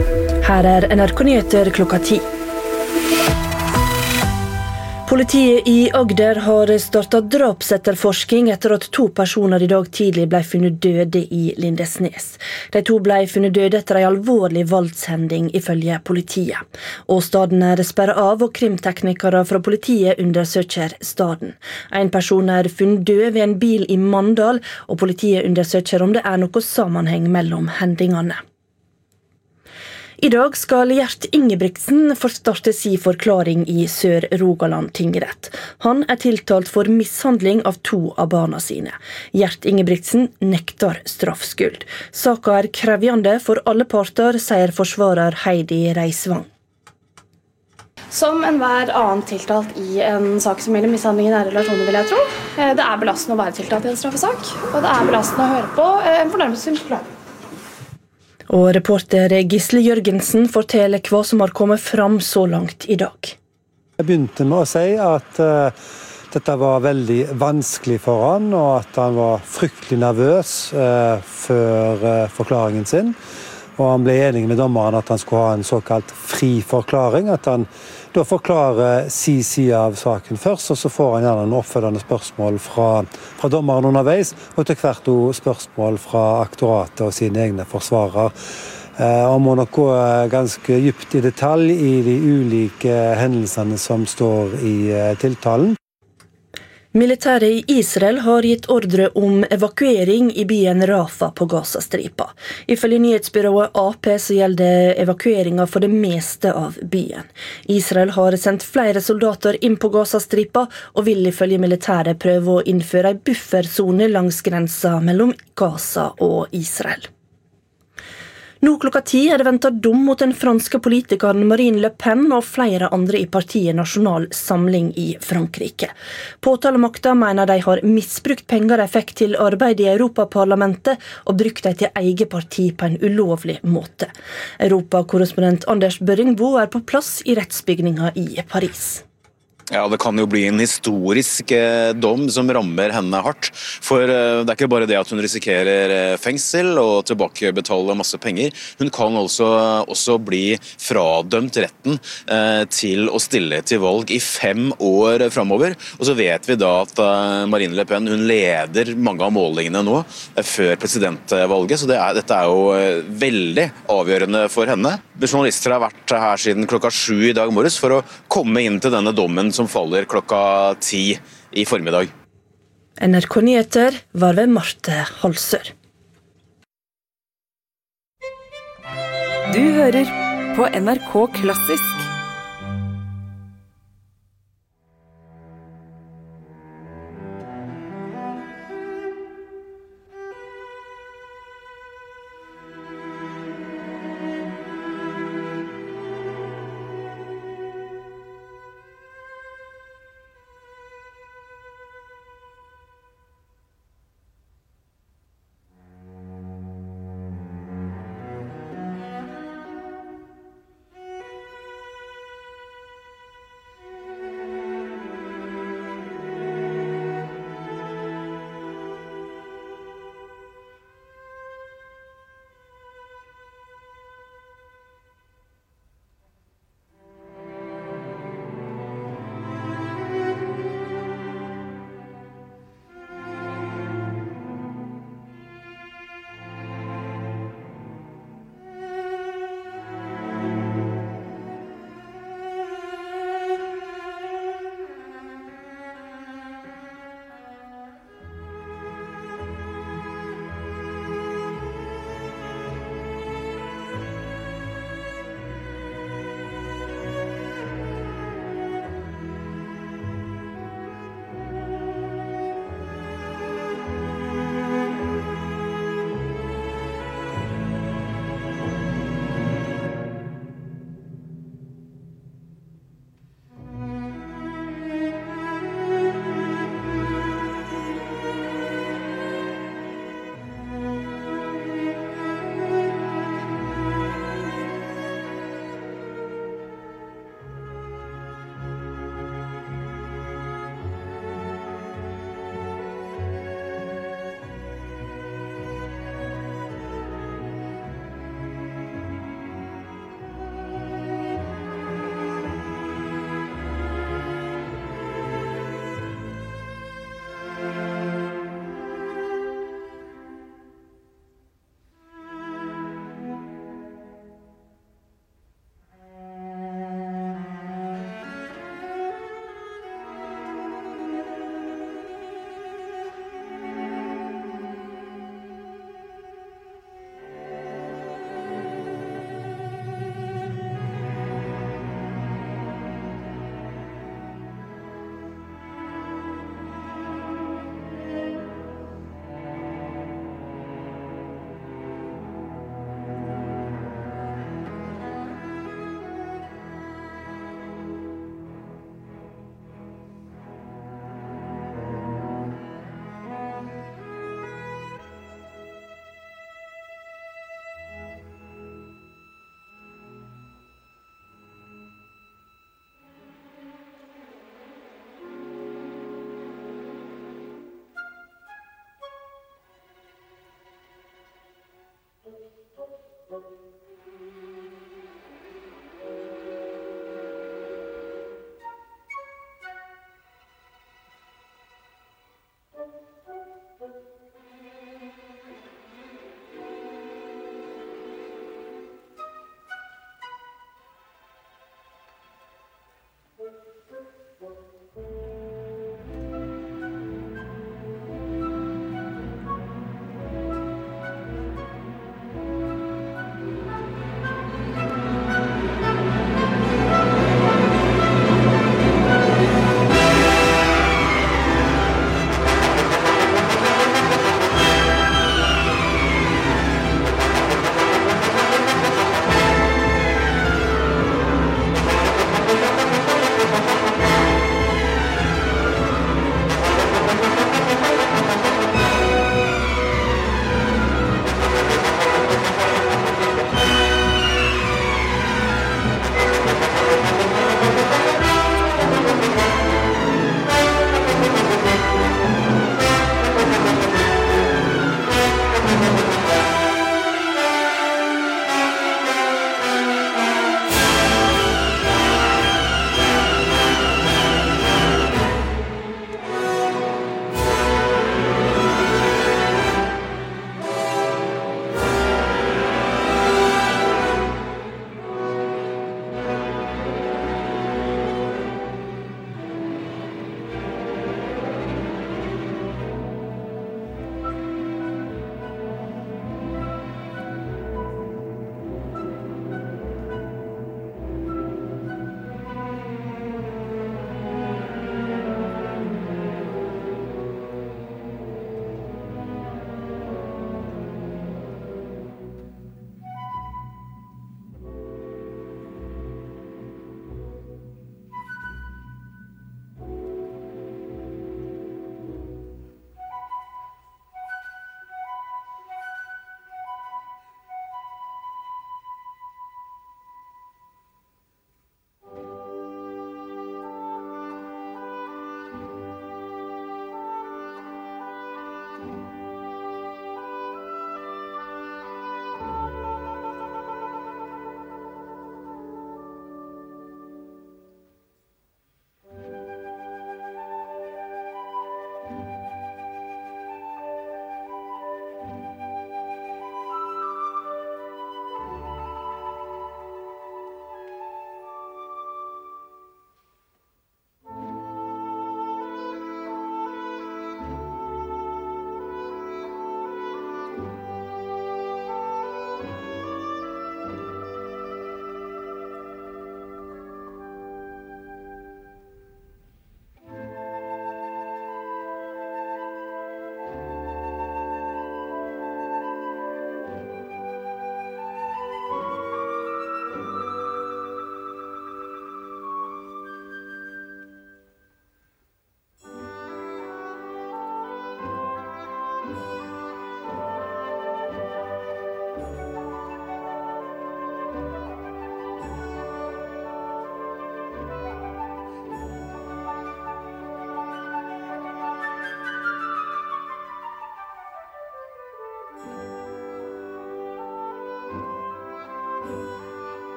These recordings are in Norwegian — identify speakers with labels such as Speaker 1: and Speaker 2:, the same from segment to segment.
Speaker 1: Her NRK Nyheter klokka 10. Politiet i Agder har startet drapsetterforsking etter at 2 personer I dag tidlig ble funnet døde I Lindesnes. De 2 ble funnet døde etter en alvorlig voldshending ifølge politiet. Åstaden sperret av, og krimteknikere fra politiet undersøker staden. En person funnet død ved en bil I Mandal, og politiet undersøker om det noe sammenheng mellom hendingene. I dag skal Gjert Ingebrigtsen få starte sin forklaring I Sør-Rogaland tingrett. Han tiltalt for mishandling av 2 av barna sine. Gjert Ingebrigtsen nektar straffskyld. Saka krevjande for alle parter, sier forsvarer Heidi Reisvang.
Speaker 2: Som enhver annen tiltalt I en sak som gjelder mishandling I nære relasjoner, vil jeg tro. Det belastende å være tiltalt I en straffesak, og det belastende å høre på en fornærmet sin forklaring.
Speaker 1: Og reporter Gisle Jørgensen forteller hva som har kommet fram så langt I dag.
Speaker 3: Jeg begynte med å si at dette var veldig vanskelig for han, og at han var fryktelig nervøs før forklaringen sin. Og han ble enig med dommeren at han skulle ha en såkalt fri forklaring, at han da forklarer sin side av saken først, og så får han gjerne en oppfølgende spørsmål fra dommeren underveis, og til hvert spørsmål fra aktoratet og sine egne forsvarer. Han må nok gå ganske dypt I detalj I de ulike hendelsene som står I tiltalen.
Speaker 1: Militæret I Israel har gitt ordre om evakuering I byen Rafah på Gazastripa. Ifølge nyhetsbyrået AP så gjelder evakueringa for det meste av byen. Israel har sendt flere soldater inn på Gazastripa og vil ifølge militæret prøve å innføre en bufferzone langs grensa mellom Gaza og Israel. Nå klokka 10 det ventet dom mot den franske politikeren Marine Le Pen og flere andre I partiet Nasjonal Samling I Frankrike. Påtalemakta mener de har misbrukt penger de fikk til arbeid I Europaparlamentet og brukt de til eget parti på en ulovlig måte. Europakorrespondent Anders Børringbo på plass I rettsbygninga I Paris.
Speaker 4: Ja, det kan jo bli en historisk dom som rammer henne hardt. For det ikke bare det at hun risikerer fengsel og tilbakebetale masse penger. Hun kan også bli fradømt retten til å stille til valg I 5 år fremover. Og så vet vi da at Marine Le Pen hun leder mange av målingene nå før presidentvalget. Så dette jo veldig avgjørende for henne. Journalister har vært her siden klokka 7 I dag morges for å komme inn til denne dommen som faller klokka 10 I formiddag.
Speaker 1: NRK Nyheter var ved Marte Halsør.
Speaker 5: Du hører på NRK Klassisk.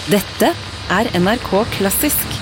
Speaker 5: Dette NRK Klassisk.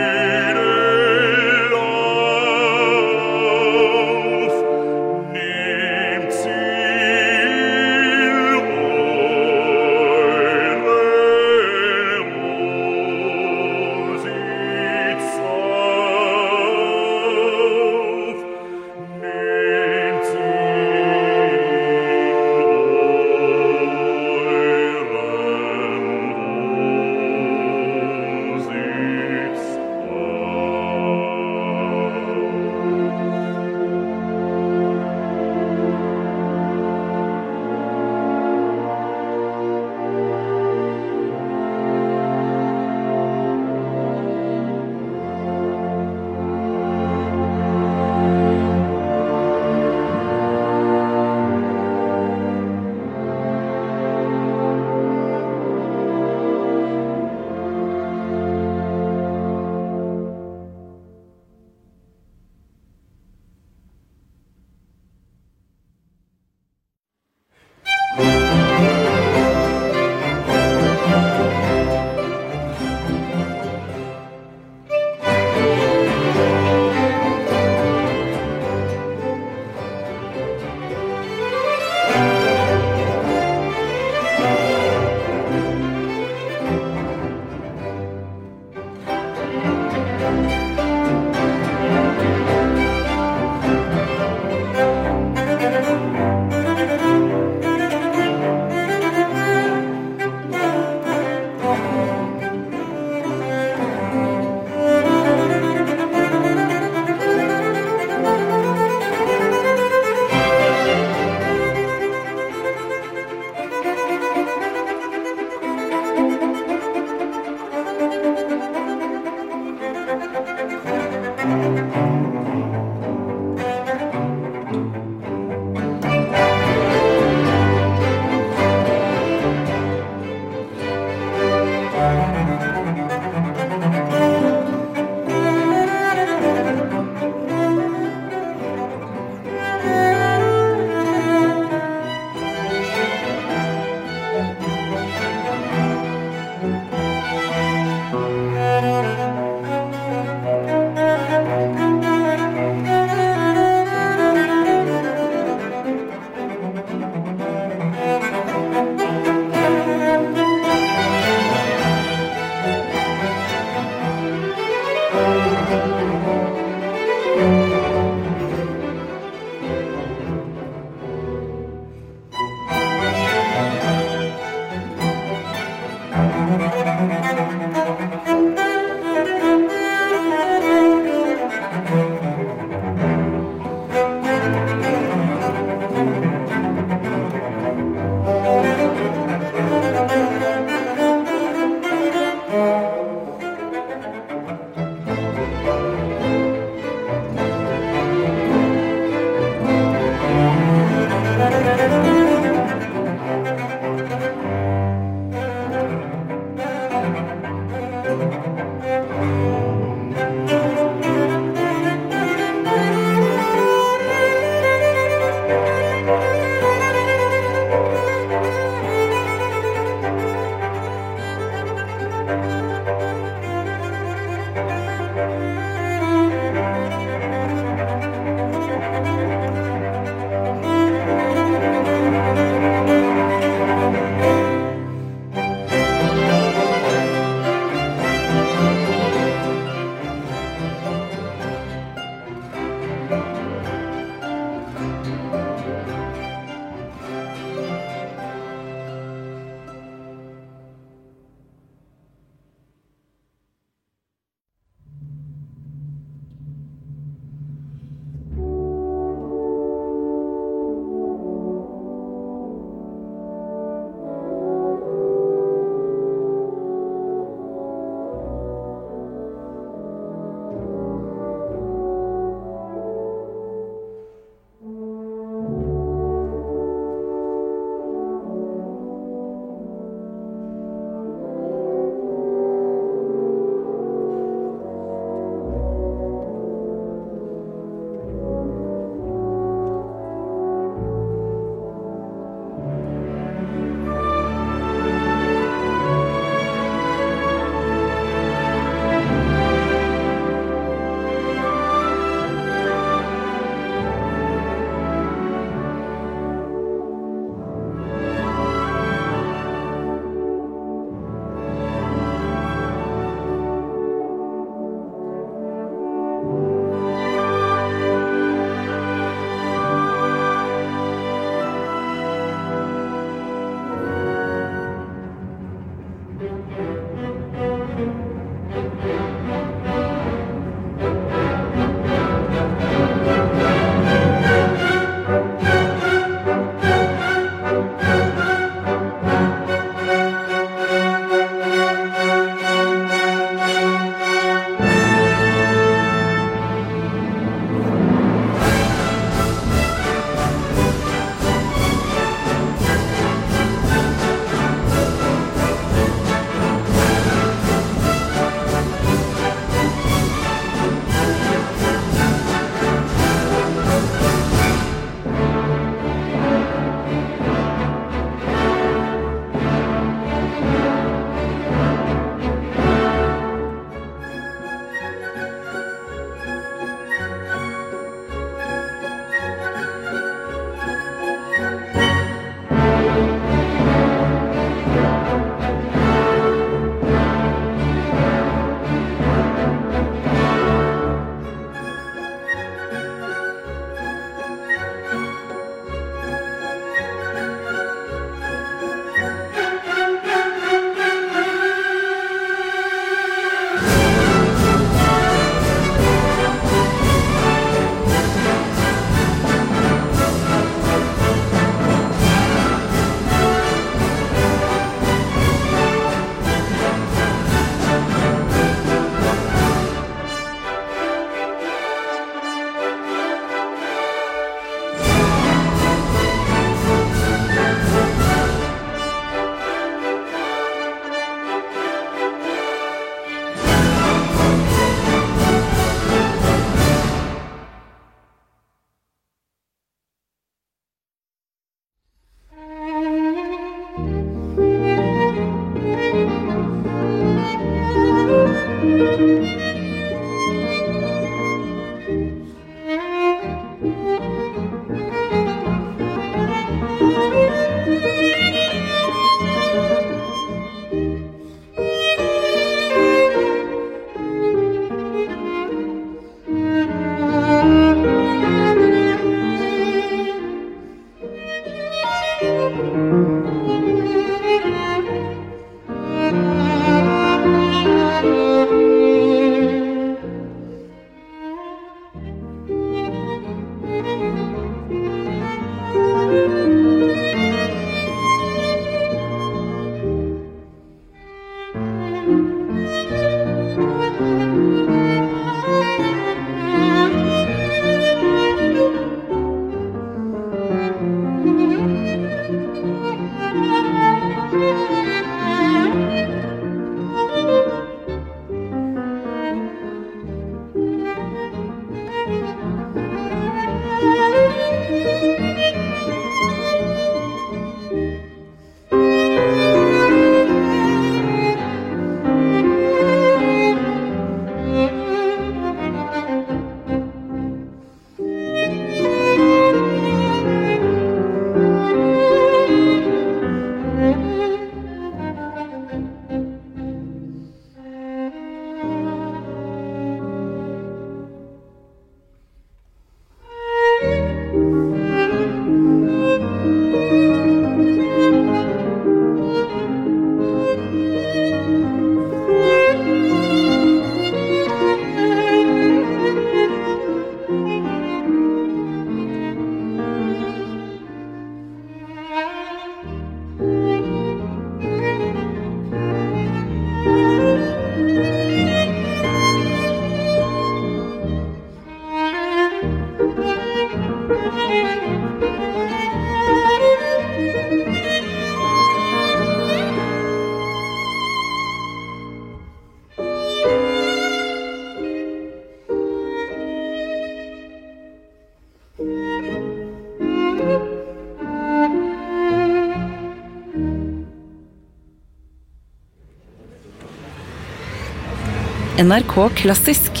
Speaker 5: NRK Klassisk.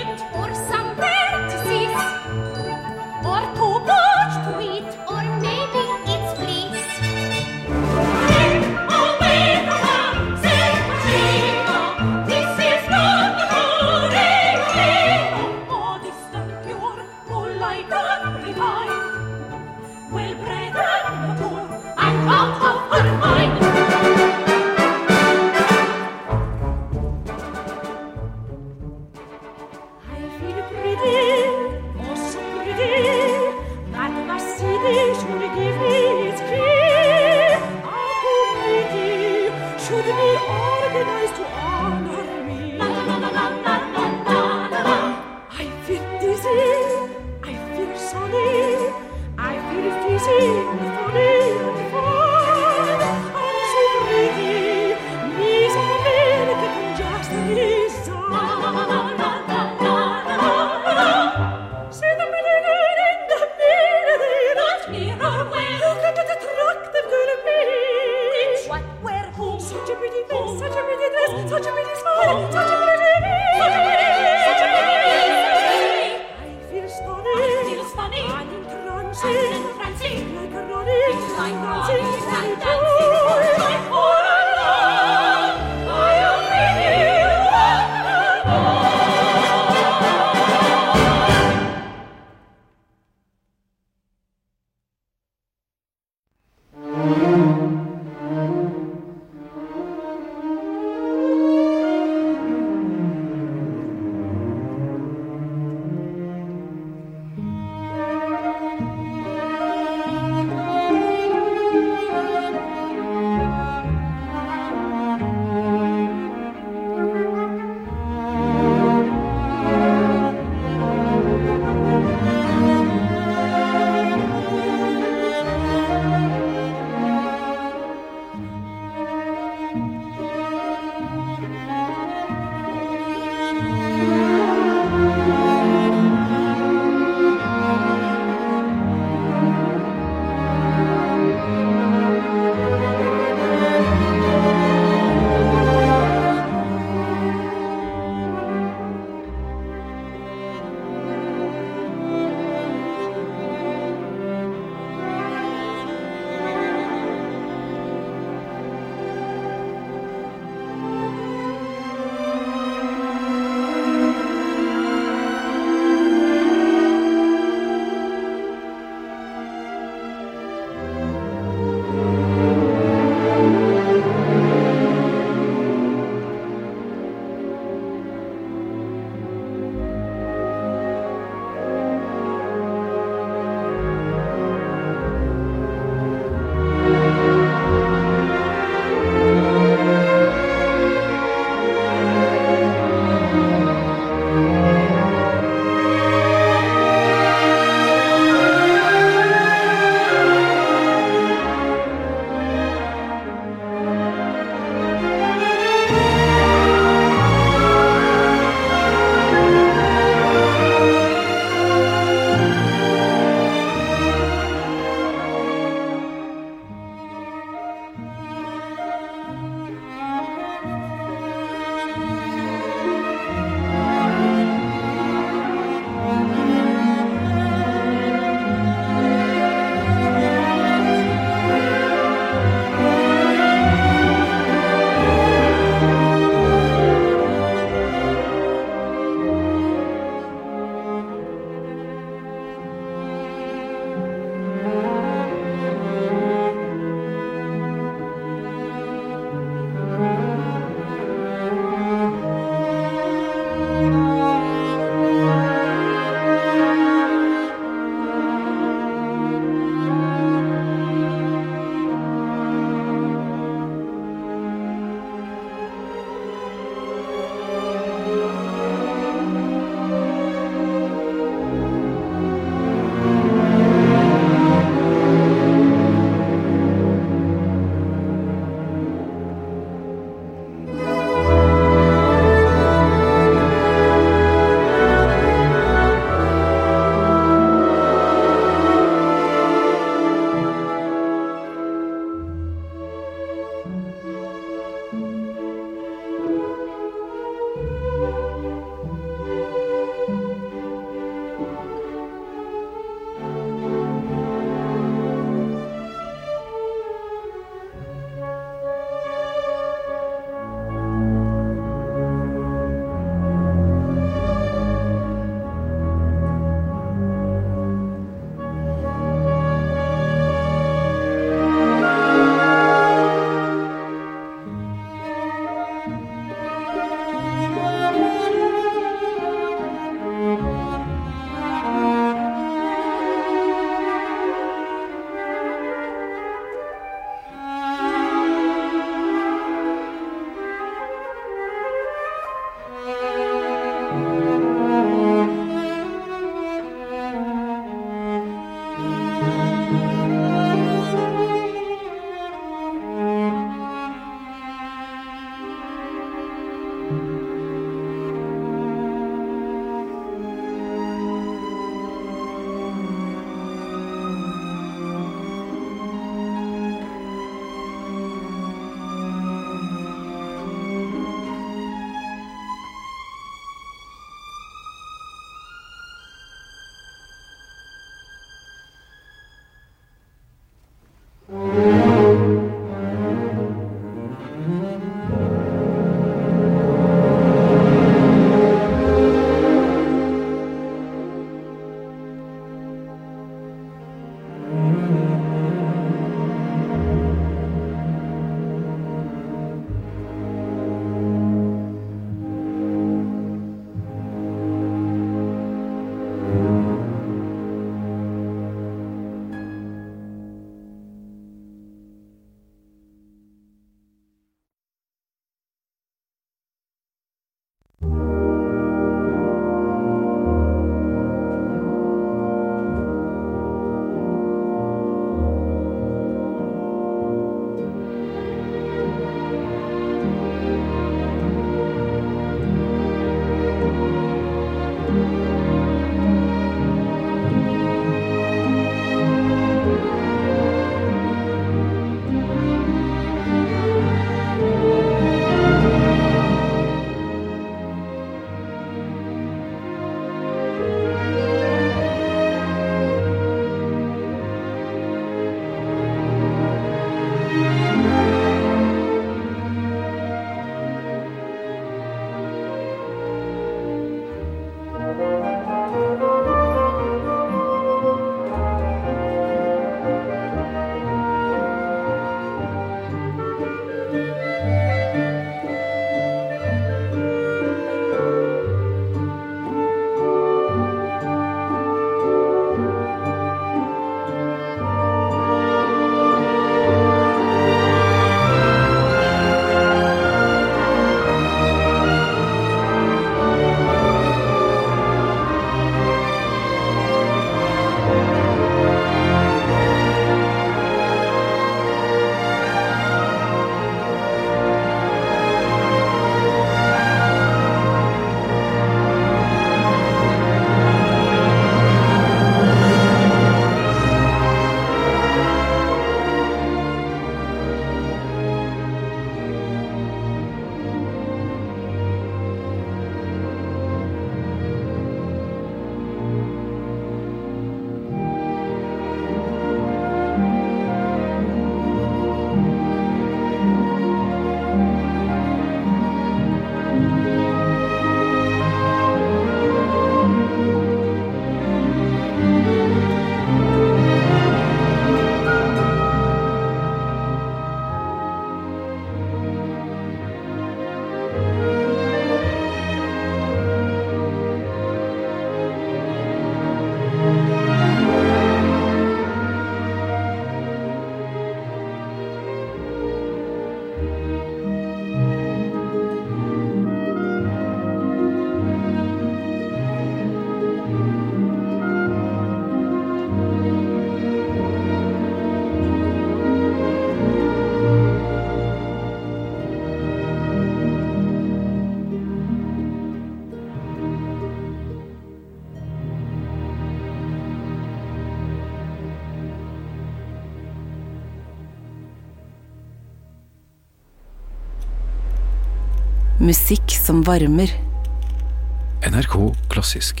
Speaker 5: Musikk som varmer.
Speaker 6: NRK Klassisk.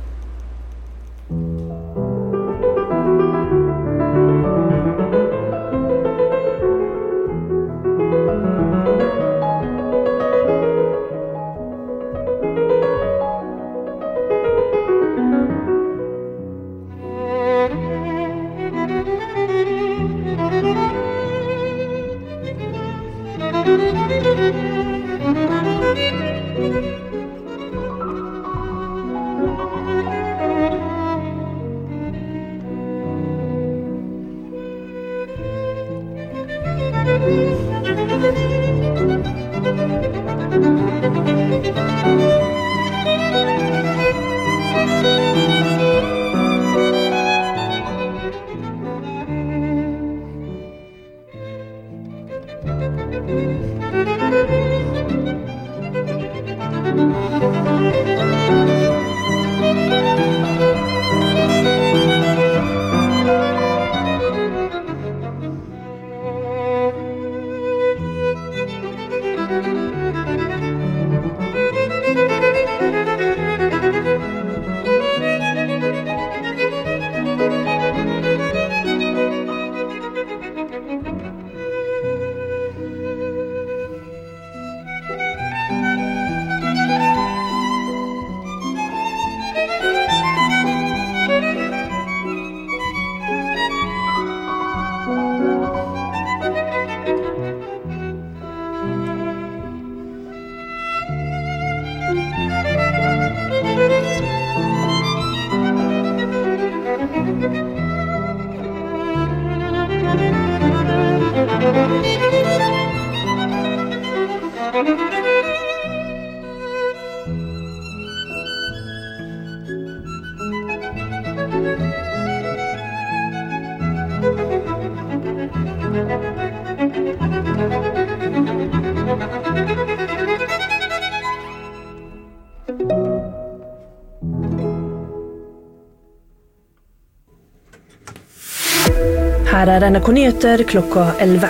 Speaker 1: Her NRK Nyheter klokka 11.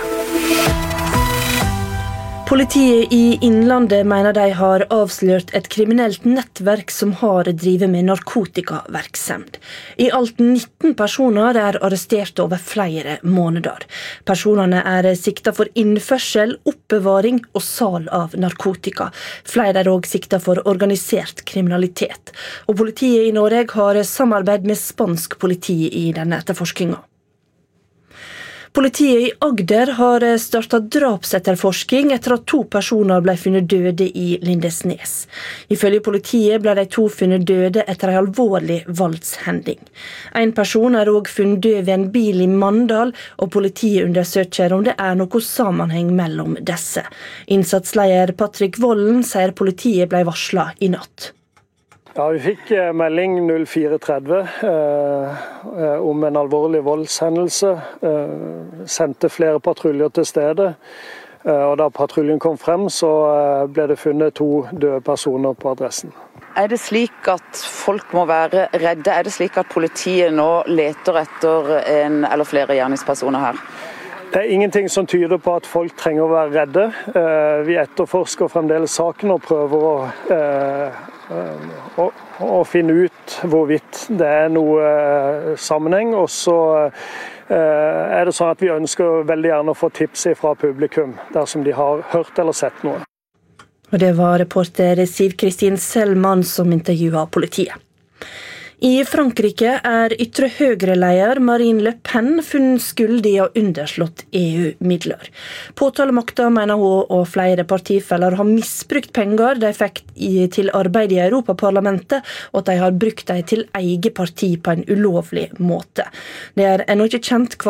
Speaker 1: Politiet i Innlandet mener de har avslørt et kriminelt nettverk som har drevet med narkotikavirksomhet. I alt 19 personer er arrestert over flere måneder. Personene er siktet for innførsel, oppbevaring og salg av narkotika. Flere er også siktet for organisert kriminalitet. Og politiet i Norge har samarbeid med spansk politi i denne etterforskningen. Politiet i Agder har startet drapsetterforsking etter at 2 personer ble funnet døde i Lindesnes. Ifølge politiet ble de 2 funnet døde etter en alvorlig voldshending. En person er også funnet død ved en bil i Mandal, og politiet undersøker om det er noe sammenheng mellom disse. Innsatsleder Patrick Vollen sier politiet ble varslet i natt.
Speaker 7: Ja, vi fikk melding 04.30 om en alvorlig voldshendelse. Sendte flere patruljer til stedet. Og da patruljen kom frem, så ble det funnet 2 døde personer på adressen.
Speaker 8: Er det slik at folk må være redde? Er det slik at politiet nå leter etter en eller flere gjerningspersoner her?
Speaker 7: Det er ingenting som tyder på at folk trenger å være redde. Vi etterforsker fremdeles saken og prøver å finne ut hvorvidt det er noe sammenheng. Og så er det sånn at vi ønsker veldig gjerne å få tips fra publikum dersom de har hørt eller sett noe.
Speaker 1: Og det var reporter Siv Kristin Selman som intervjuet politiet. I Frankrike er ytre høyre-leder Marine Le Pen funnet skyldig og underslått EU-midler. Påtalemakta mener hun og flere partifeller har misbrukt penger de fikk til arbeid i Europaparlamentet, og at de har brukt dem til eget parti på en ulovlig måte. Det er ennå ikke kjent hva